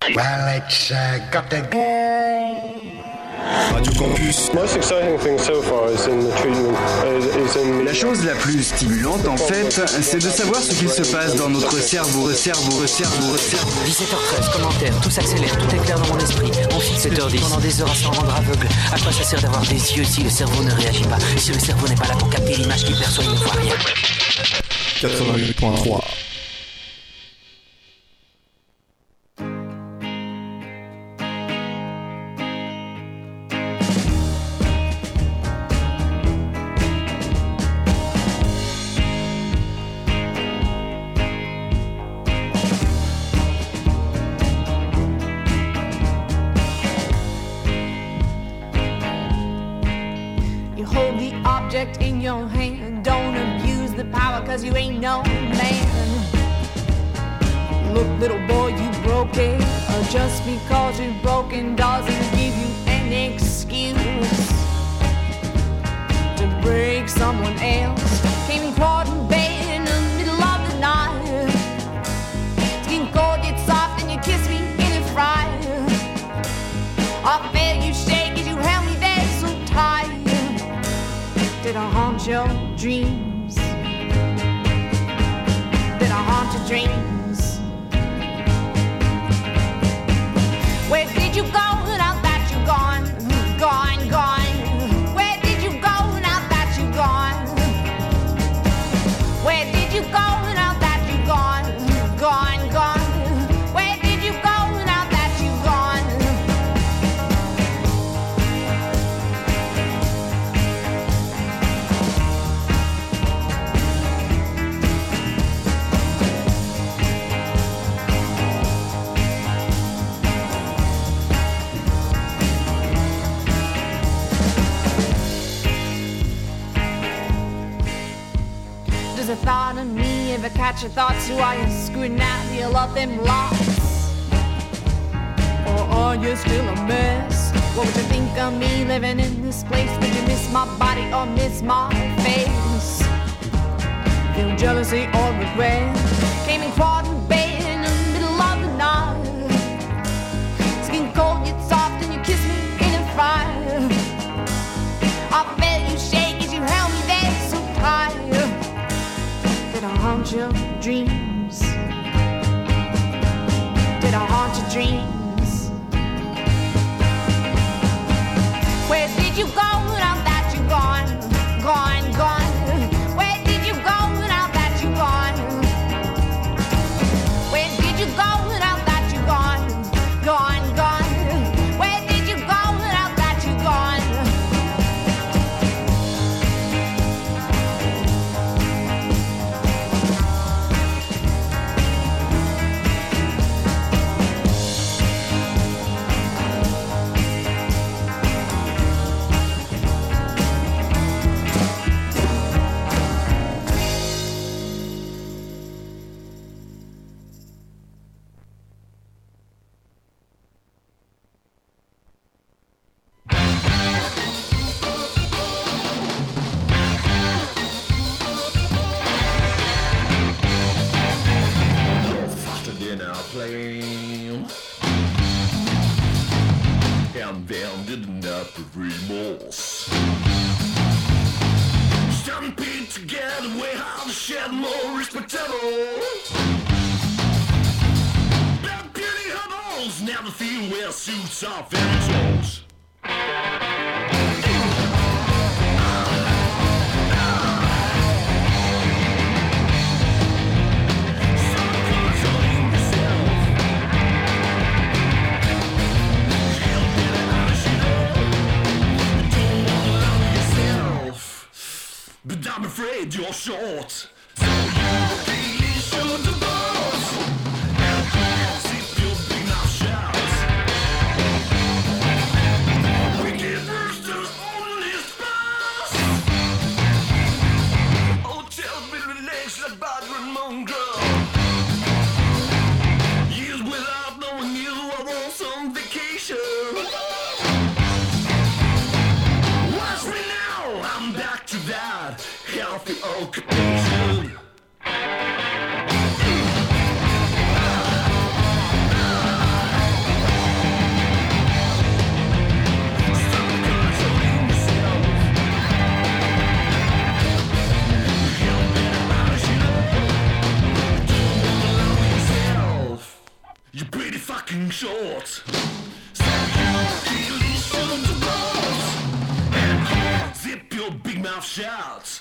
Well, it's got the... Radio Campus. Most exciting thing so far is in the treatment. La chose la plus stimulante en fait, c'est de savoir ce qu'il se passe dans notre cerveau. 17h13, commentaire, tout s'accélère, tout est clair dans mon esprit. On fixe 7h10 pendant des heures à s'en rendre aveugle. À quoi ça sert d'avoir des yeux si le cerveau ne réagit pas? Si le cerveau n'est pas là pour capter l'image qu'il perçoit, il ne voit rien. 88.3. In your hand, don't abuse the power, cause you ain't no man. Look, little boy, you broke it, just because you're broken doesn't give you an excuse to break someone else. Came in quad in bed in the middle of the night, skin cold yet soft and you kiss me in a fright. I felt you shake as you held me there so tight. Did I haunt your dreams? Did I haunt your dreams? Where did you go now that you're gone? Gone, gone. Where did you go now that you're gone? Where did you go now that you're gone? Gone, gone. Where did you go now that you're gone? Does a thought of me ever catch your thoughts? Do I scrutinize you love them lots? Or are you still a mess? What would you think of me living in this place? Would you miss my body or miss my face? Feel jealousy or regret? Came in quad in bed in the middle of the night, skin cold yet soft and you kiss me in a fire. I felt you shake as you held me there so tight. Did I haunt your dreams? Did I haunt your dreams? Where did you go now that you're gone? Gone, gone. Where did you go now that you're gone? Where did you go now that you're gone? Gone, gone. Where did you go now that you're gone? And then didn't have remorse. Stampede together, way how to shed more respectable. Black beauty hobbles, never feel wear suits or fairy tales. But I'm afraid you're short. So you really should the boss. And sip your big mouth shouts. Wicked roosters on this bus. Hotel built with legs like Badger and Mongrel. Years without knowing you, I want some vacation. Watch me now, I'm back to that healthy occupation. pretty fucking short. So you really shouldn't have bought, and zip your big mouth shut.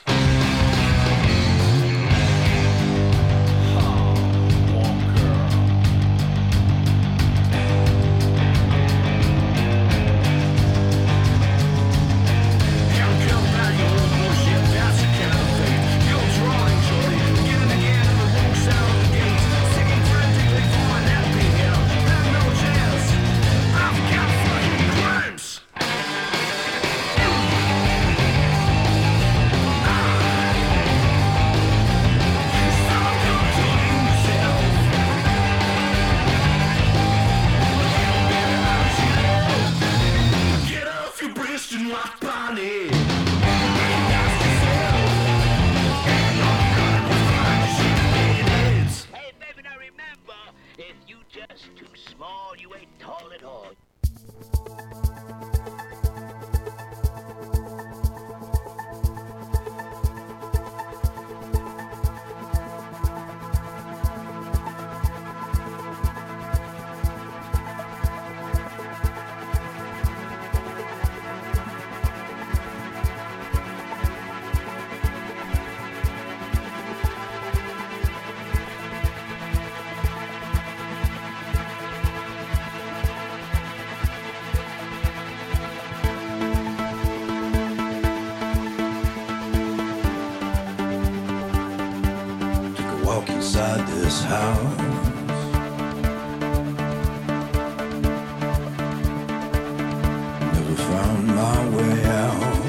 Inside this house, never found my way out.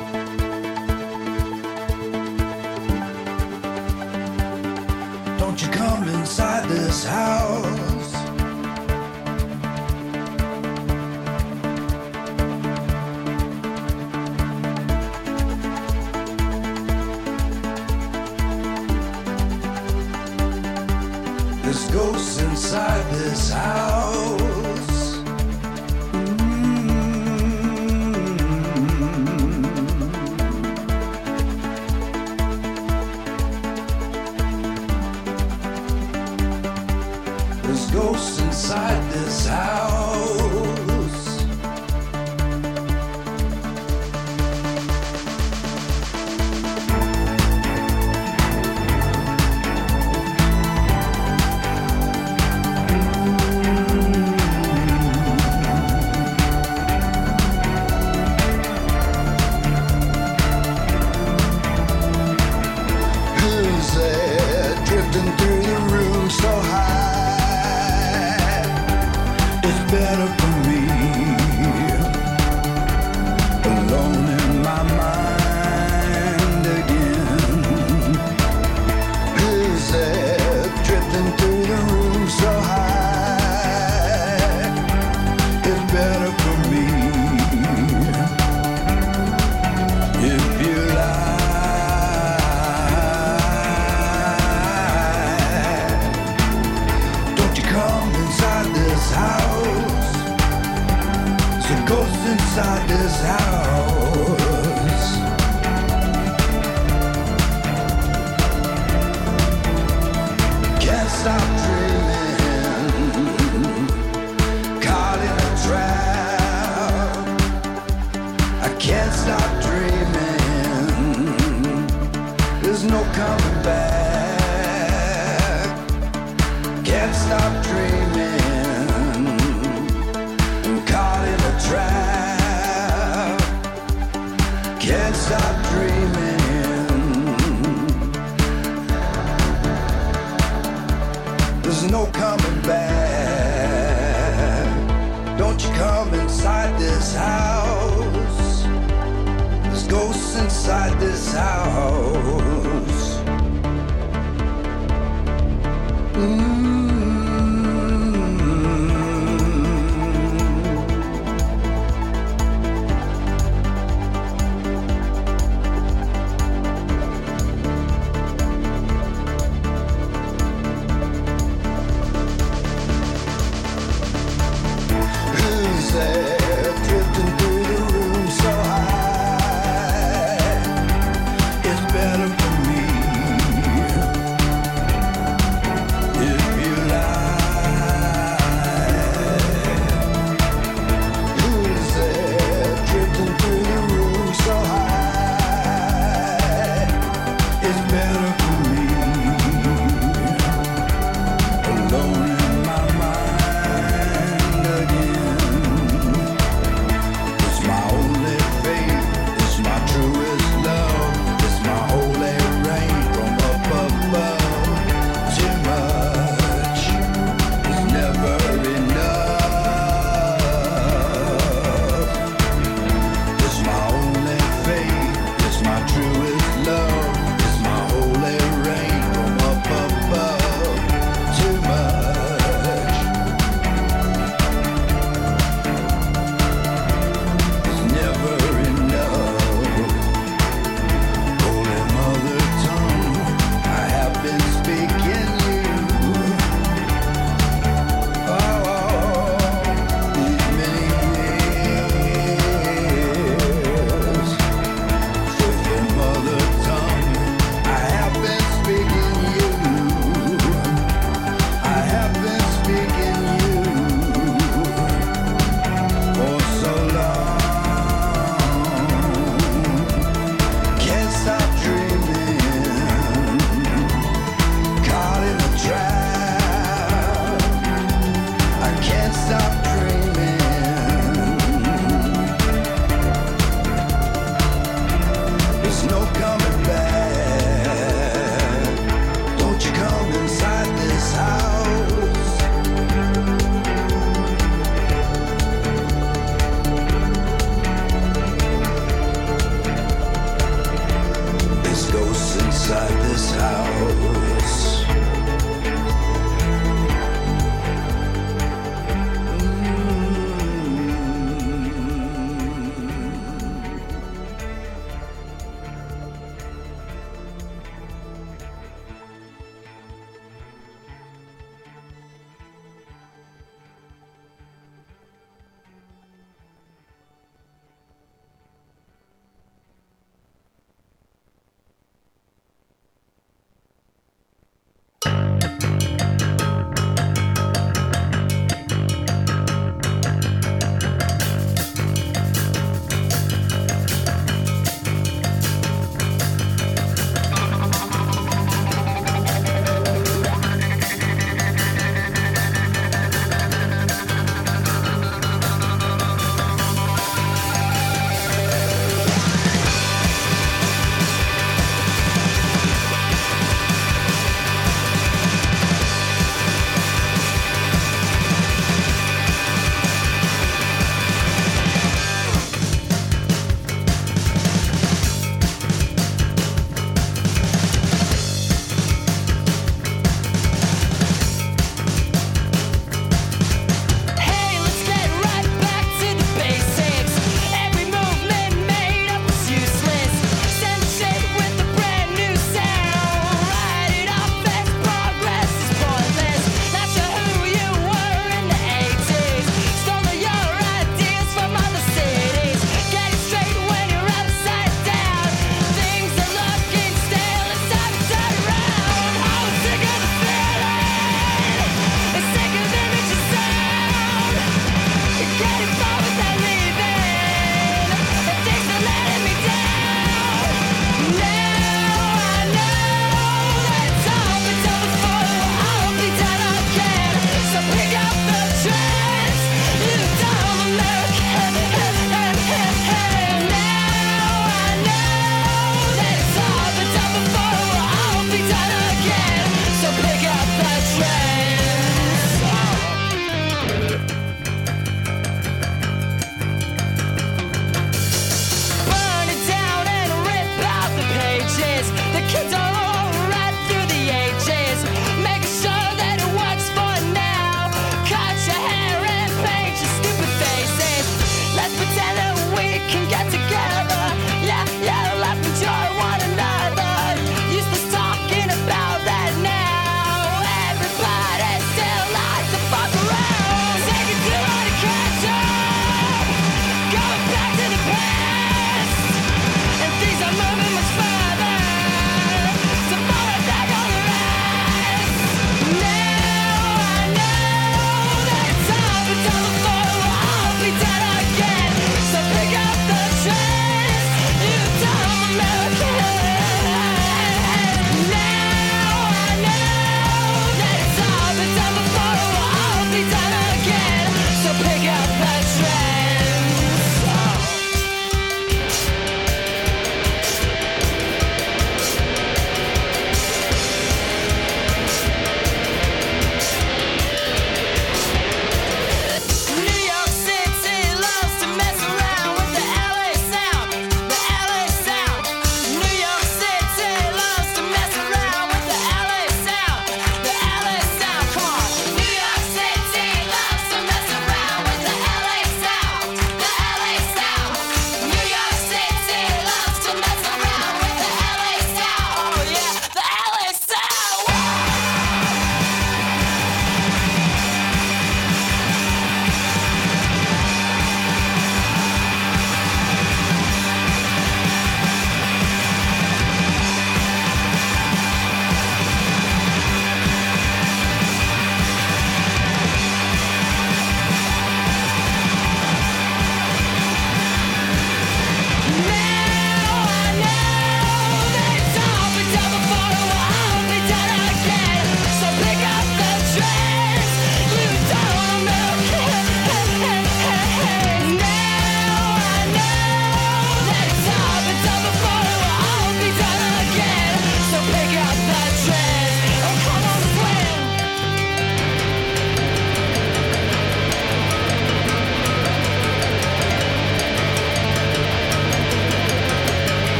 Don't you come inside this house. There's ghosts inside this house. There's ghosts inside this house. Drifting through the room so high, it's better for me, alone in my mind again. Who's there drifting through the room so high, it's better for me. If you like, ghosts inside this house. Can't stop dreaming, caught in a trap. I can't stop dreaming, there's no coming back. Can't stop dreaming, caught in a trap. Can't stop dreaming, there's no coming back. Don't you come inside this house. There's ghosts inside this house. stop dreaming. There's no coming back. Don't you come inside this house. There's ghosts inside this house.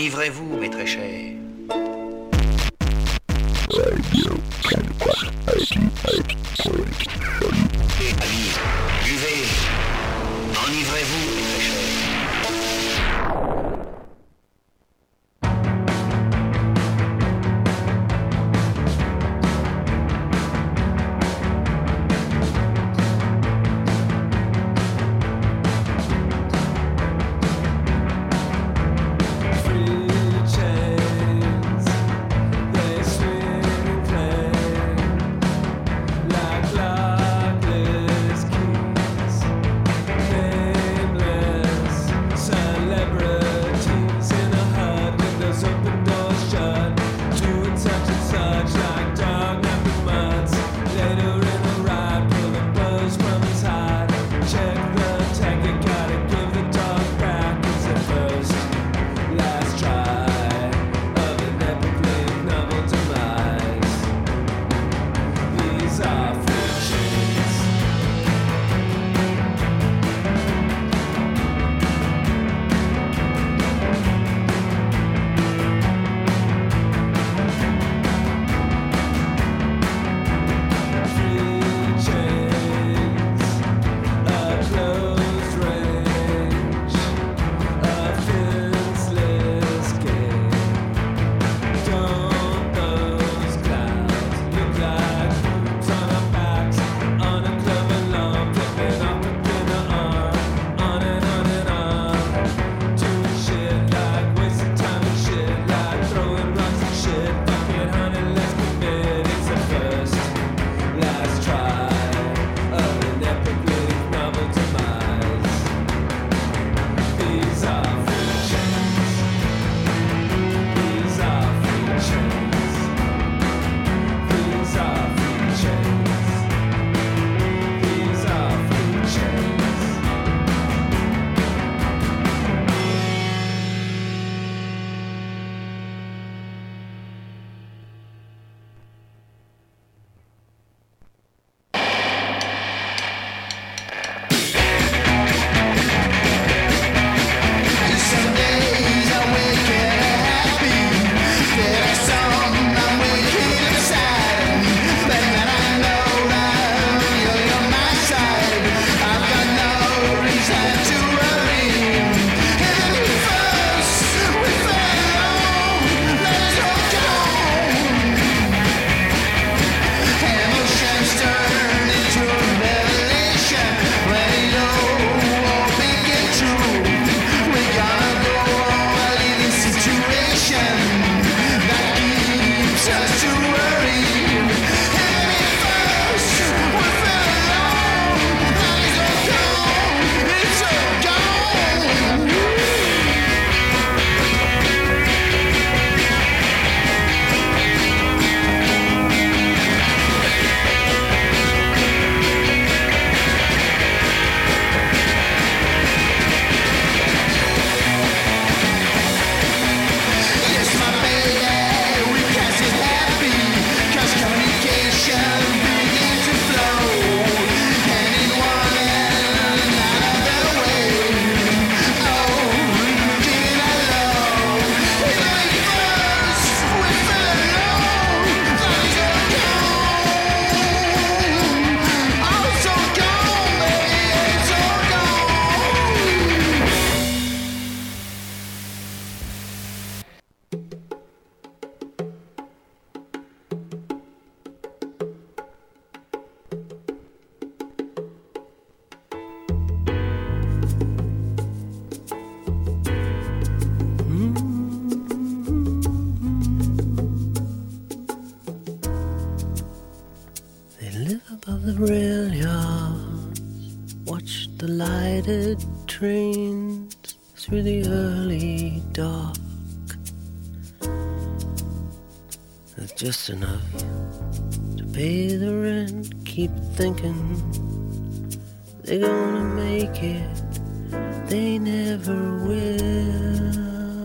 enivrez-vous, mes très chers. Allez, buvez, enivrez-vous, mes très chers. rail yards, watch the lighted trains through the early dark. There's just enough to pay the rent. Keep thinking they're gonna make it, they never will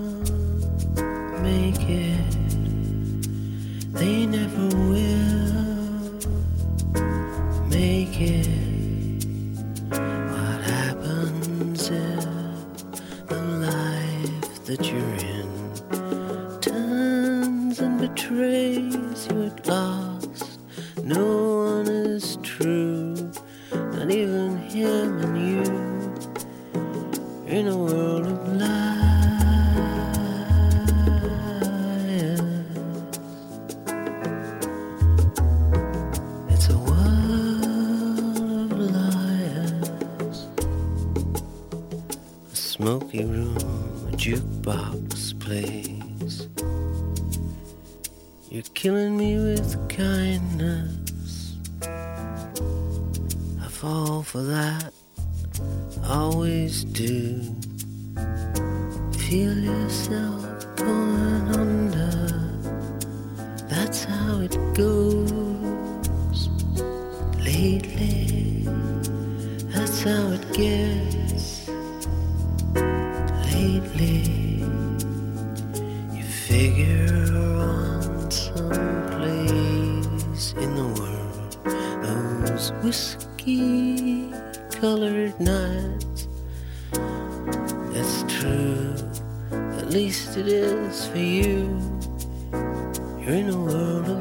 make it, they never will make it. What happens if the life that you're in betrays you at last. No one is true, not even him and you. In a world of liars, it's a world of liars. A smoky room, a jukebox plays. You're killing me with kindness. I fall for that, always do. Feel yourself going under. That's how it goes. Lately, that's how it gets. Lately, you figure on some place in the world. Those whiskey-colored nights. That's true, at least it is for you. You're in a world of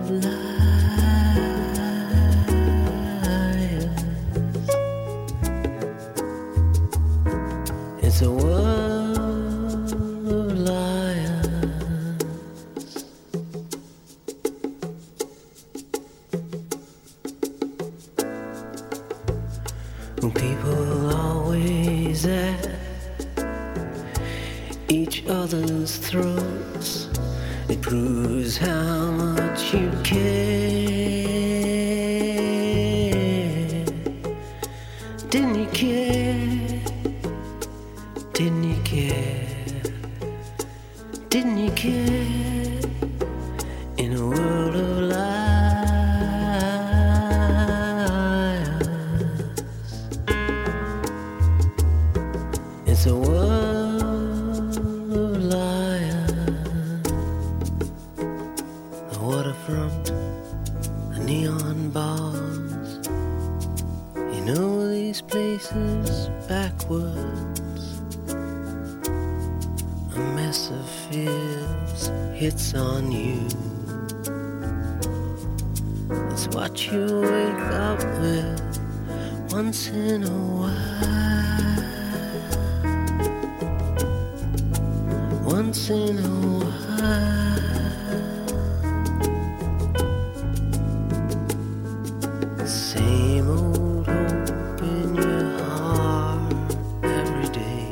liars. It's a world of liars. People always at each other's throats. It proves how much you care. Didn't you care? Didn't you care? Didn't you care? In a world of lies, it's a world of liars. The waterfront, the neon bars. You know these places backwards. A mess of fears hits on you. It's what you wake up with once in a while. Once in a while. Same old hope in your heart every day.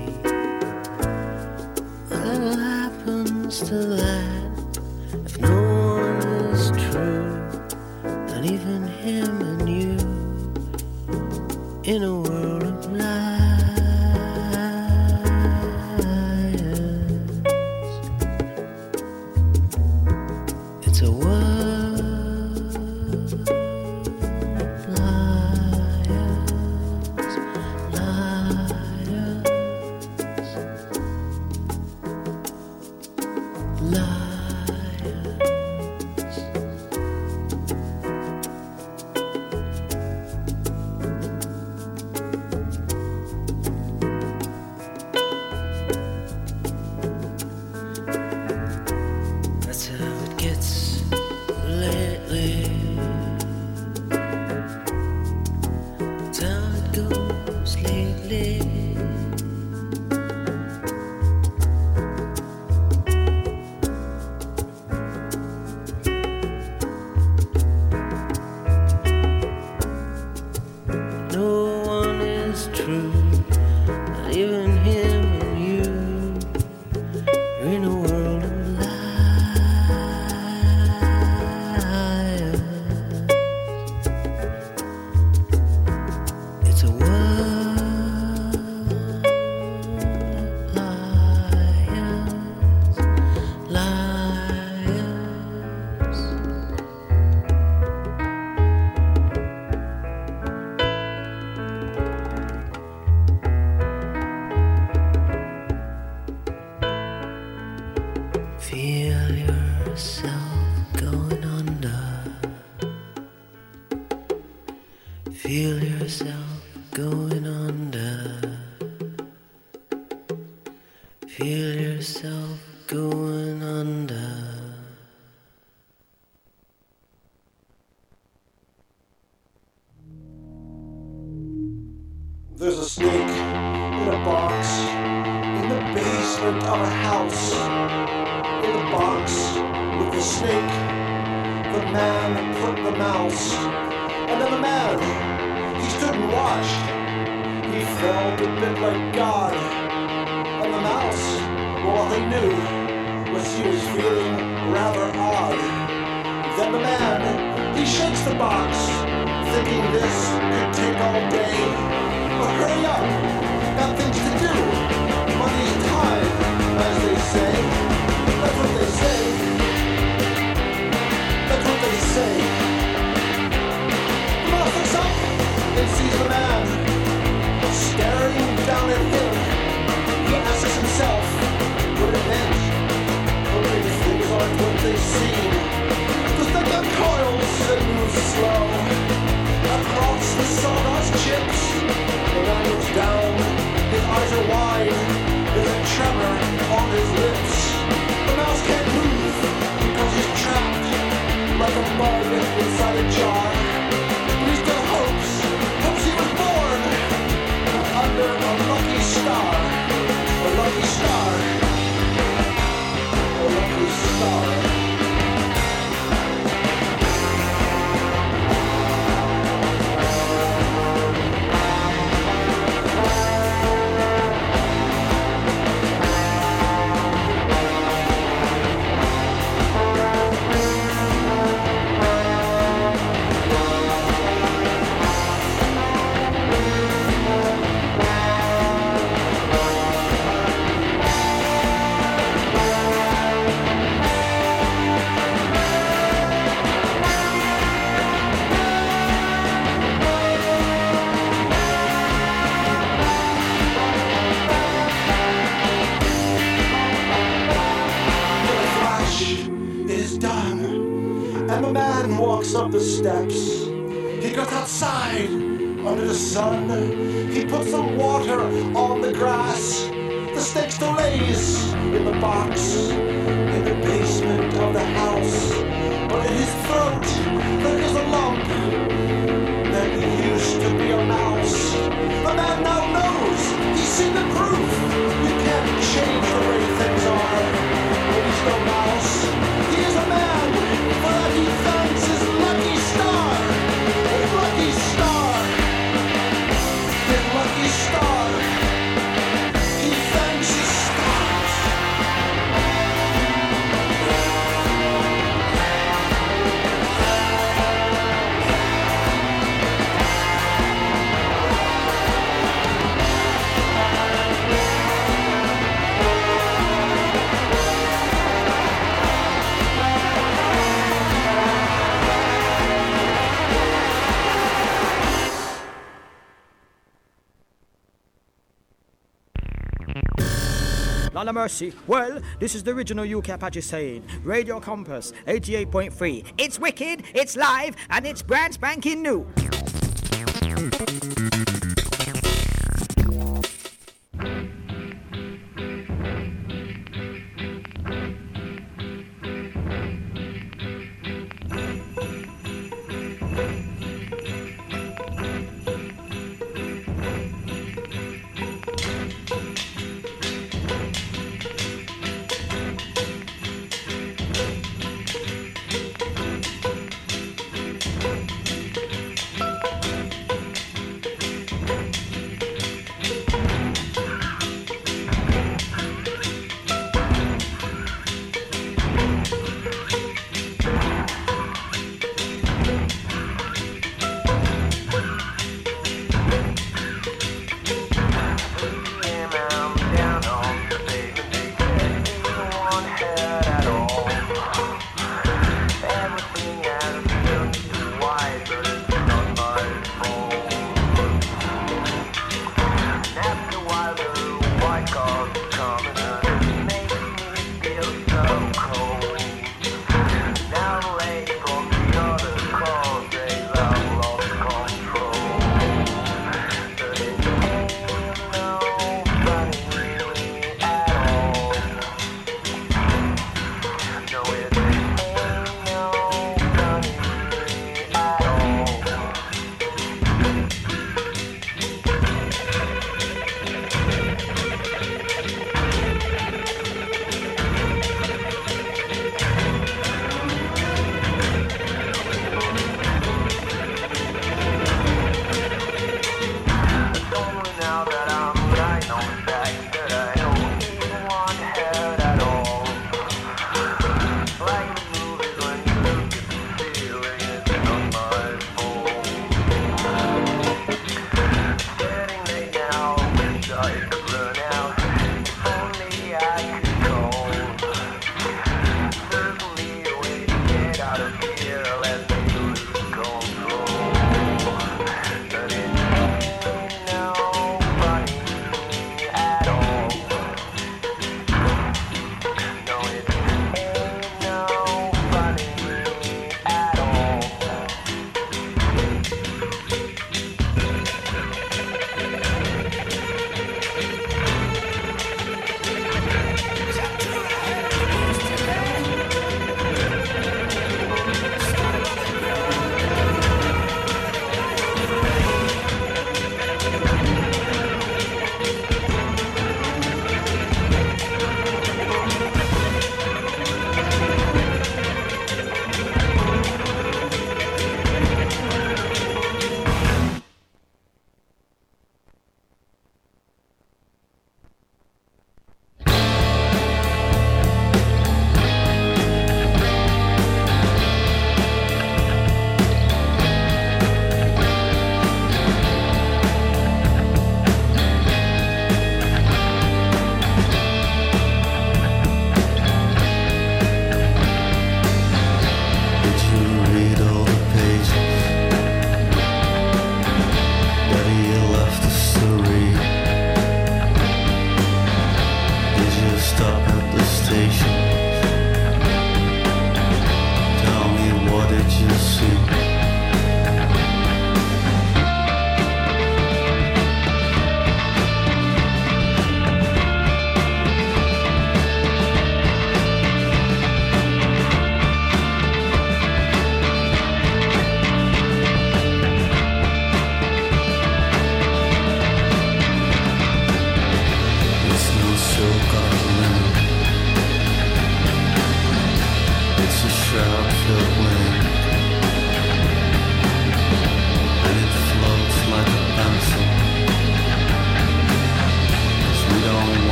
What happens to that if no one is true? Not even him and you. In a world of lies, it's a world of liars, liars, liars. That's how it gets lately. That's how it goes lately. No one is true, not even him and you. You're in a world of liars. It's a world of liars, liars. Feel yourself going under. Feel yourself going under. Feel yourself going under. There's a snake in a box in the basement of a house. In the box with the snake, the man put the mouse. And then the man, he stood and watched. He felt a bit like God. And the mouse, well, all he knew was he was feeling rather odd. Then the man, he shakes the box, thinking this could take all day. But hurry up, got things to do. Money's time, as they say. That's what they say. That's what they say. The mouse looks up and sees the man staring down at him. He asks himself what it meant. But maybe things aren't what they seem. Cause they got coils that move slow across the sawdust chips. The man looks down, his eyes are wide. There's a tremor on his lips. The mouse can't move because he's trapped like a bug inside a jar. But he still hopes he was born under a lucky star. A lucky star. A lucky star. Up the steps, he goes outside under the sun. He puts some water on the grass. The snake still lays in the box in the basement of the house. But in his throat there is a lump that used to be a mouse. The man now knows. He's seen the proof. You can't change the way things are when he's no mouse. He is a man, for that he thanks his lucky star. His lucky star. His lucky star. He thanks his stars. Lord of mercy. Well, this is the original UK Apache saying, Radio Compass 88.3. It's wicked, it's live, and it's brand spanking new.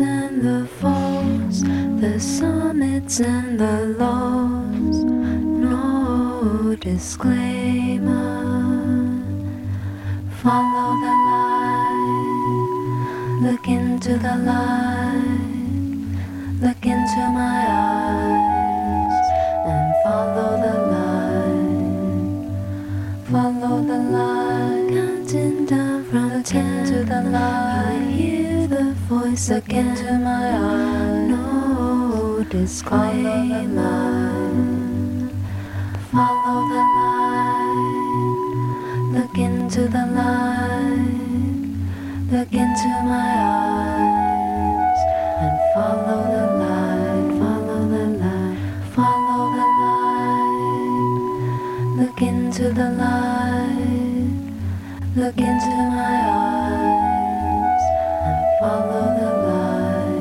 and the falls, the summits and the lows. No disclaimer. Follow the light, look into the light, look into my eyes, and follow the light, follow the light, counting down from the 10 to the light. I hear the voice again to my eyes. No disclaimer. Follow the light, look into the light, look into my eyes, and follow the light, follow the light, follow the light, look into the light, look into my eyes, and follow the light.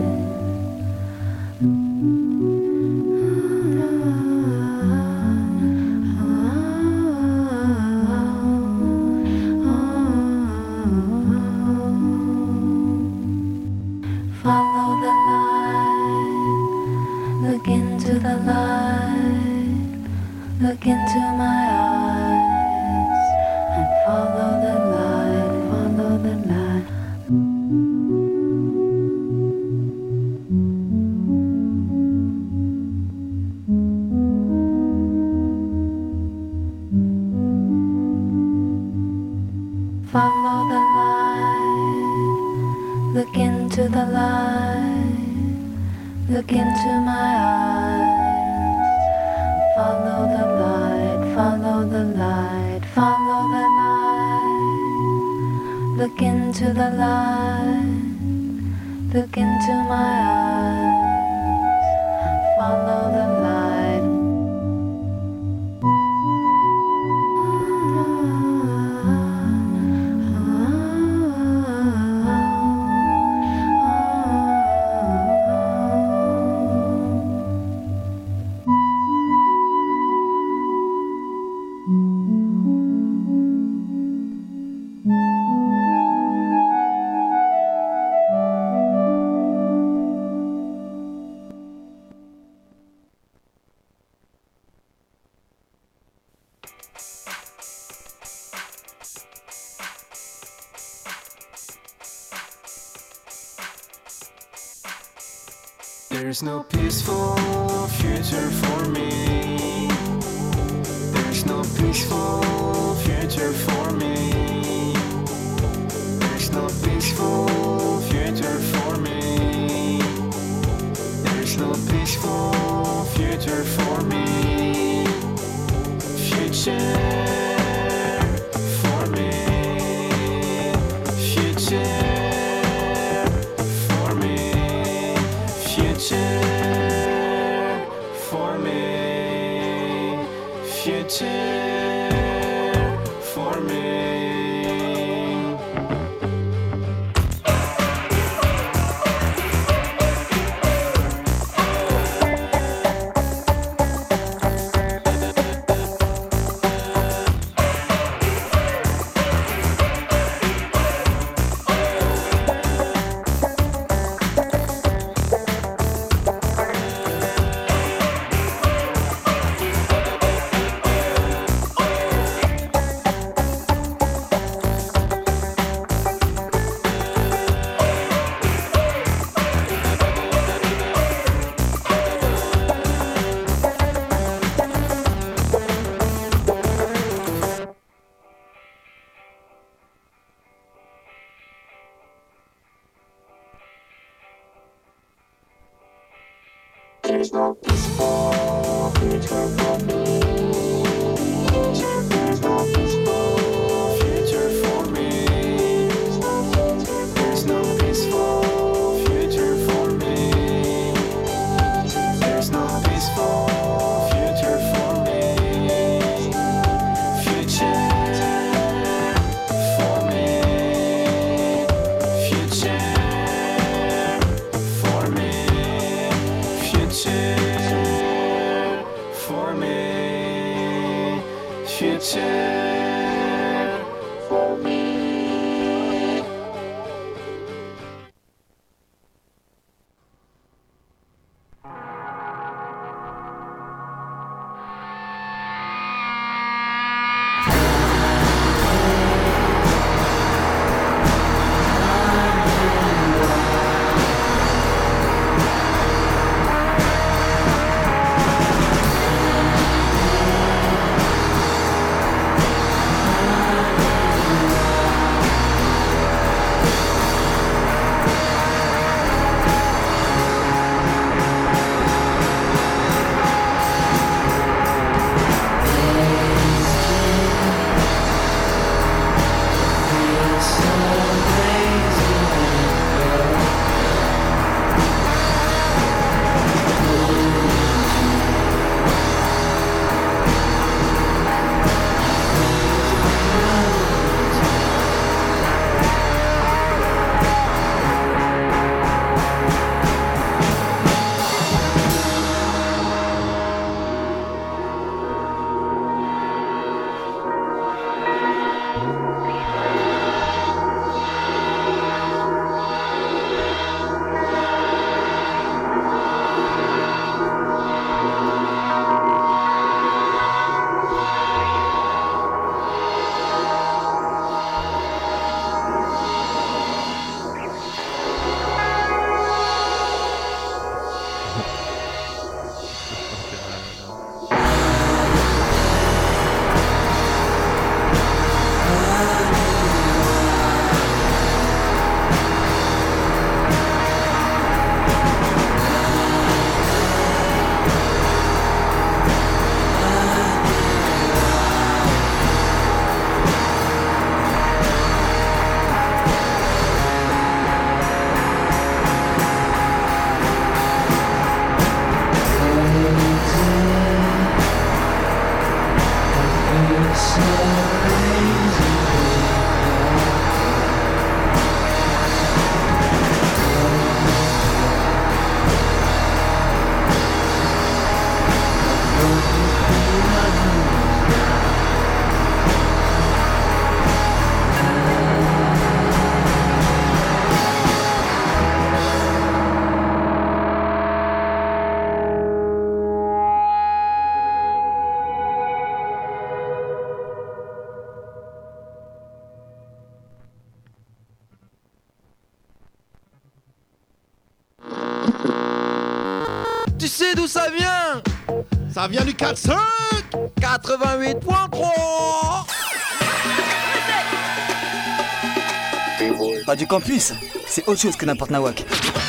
Follow the light, look into the light, look into my eyes, and follow the light, follow the light. Follow the light, look into the light, look into my eyes. Follow the light, follow the light, follow the light. Look into the light, look into my eyes. Follow the light. There's no peaceful future for me. There's no peaceful future for me. There's no peaceful future for me. There's no peaceful future for me. Future for me. Future. For me, future for me. There's no peaceful future for me. There's no peaceful future for me. There's no peaceful future for me. There's no peaceful future for me. Future for me. Future for me. Future for me. Future for me. Tu sais d'où ça vient? Ça vient du 4-5 88.3. Radio Campus, c'est autre chose que n'importe nawak.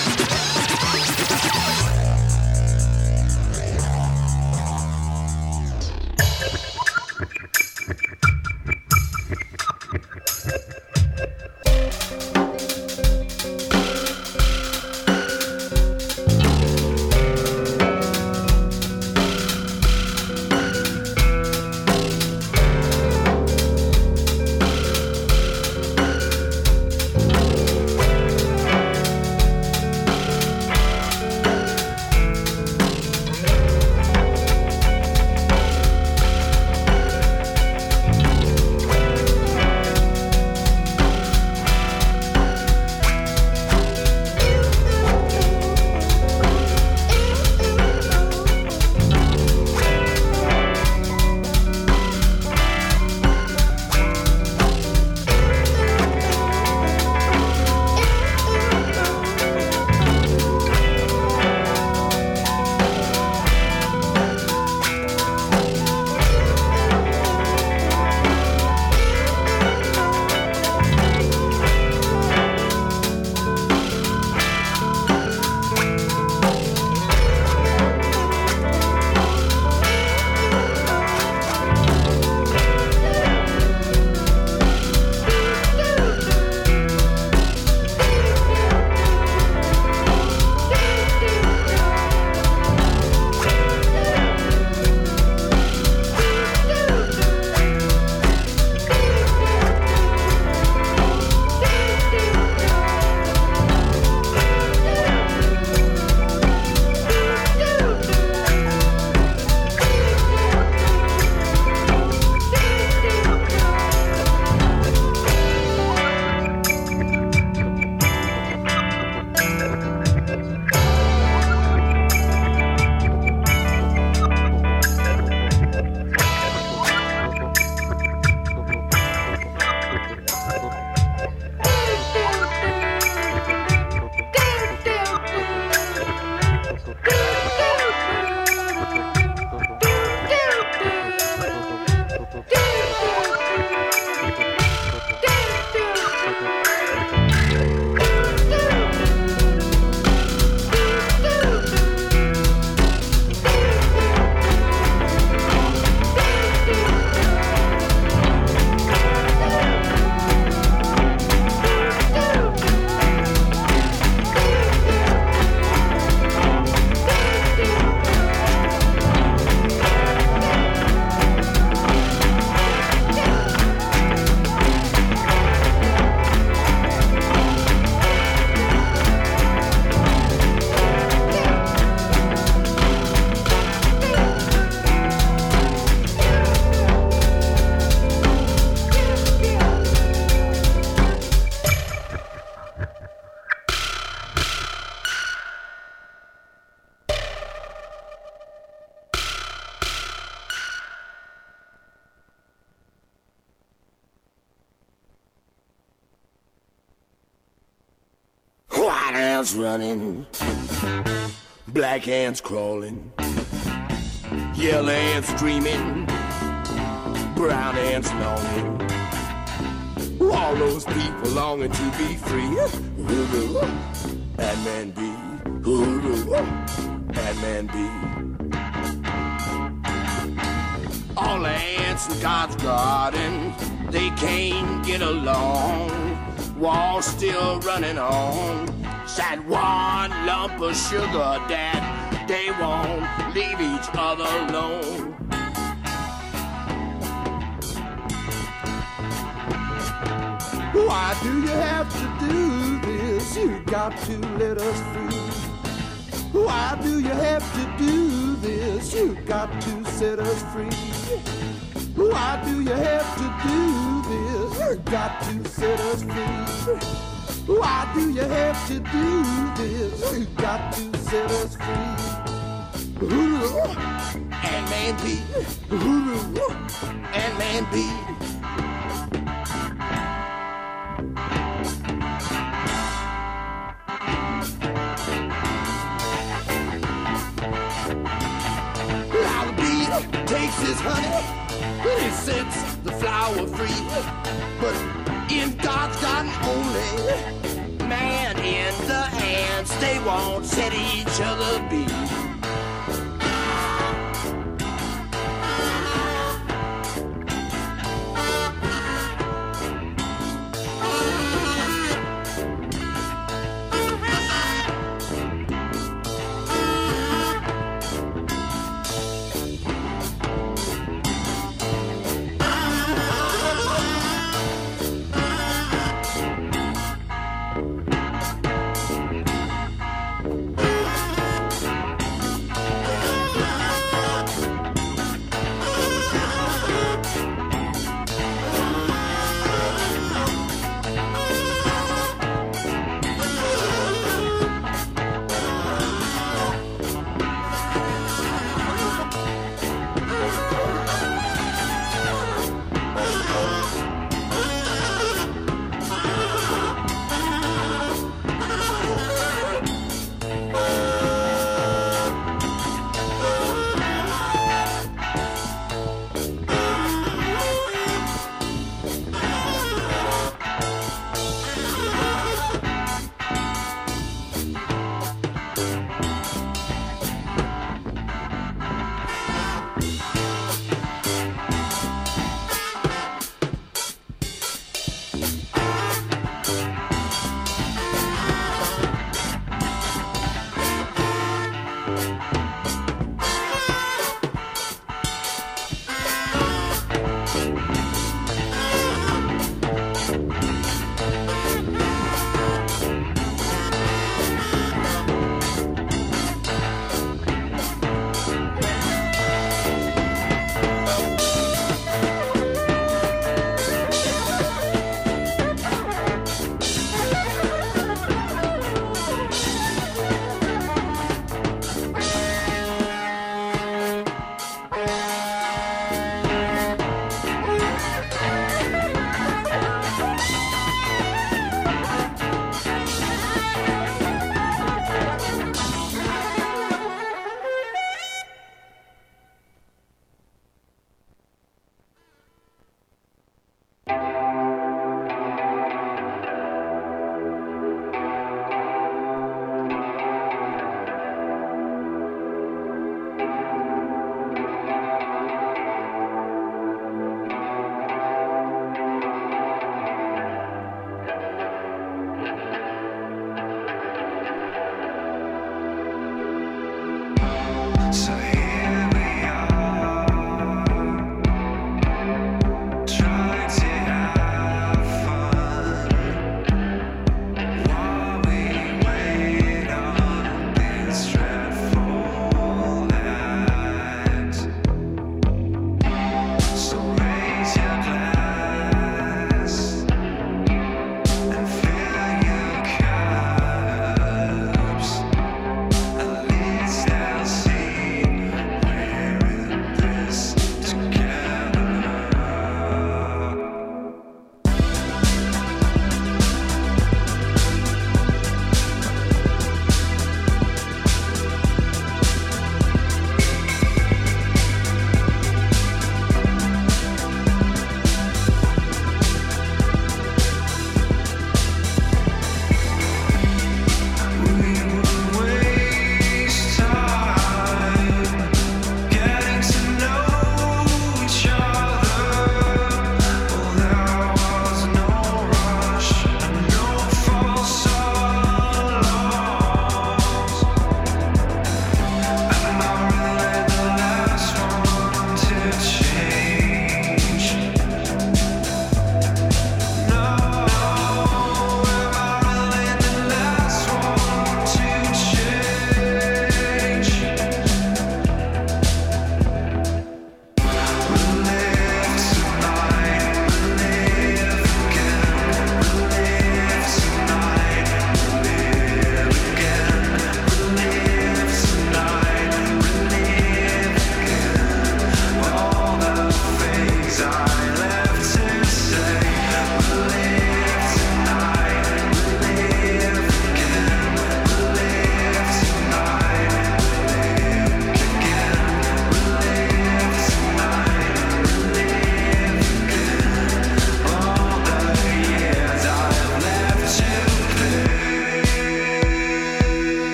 White ants running, black ants crawling, yellow ants dreaming, brown ants longing. All those people longing to be free. Hoodoo, Ant-Man B. Hoodoo, Ant-Man B. All the ants in God's garden, they can't get along. War still running on. That one lump of sugar that they won't leave each other alone. Why do you have to do this? You got to let us free. Why do you have to do this? You got to set us free. Why do you have to do this? You got to set us free. Why do you have to do this? You got to set us free. Ant-Man Pete. Ant-Man Pete. Takes his honey and he sets the flower free. But in God's garden only, man in the ants, they won't set each other be.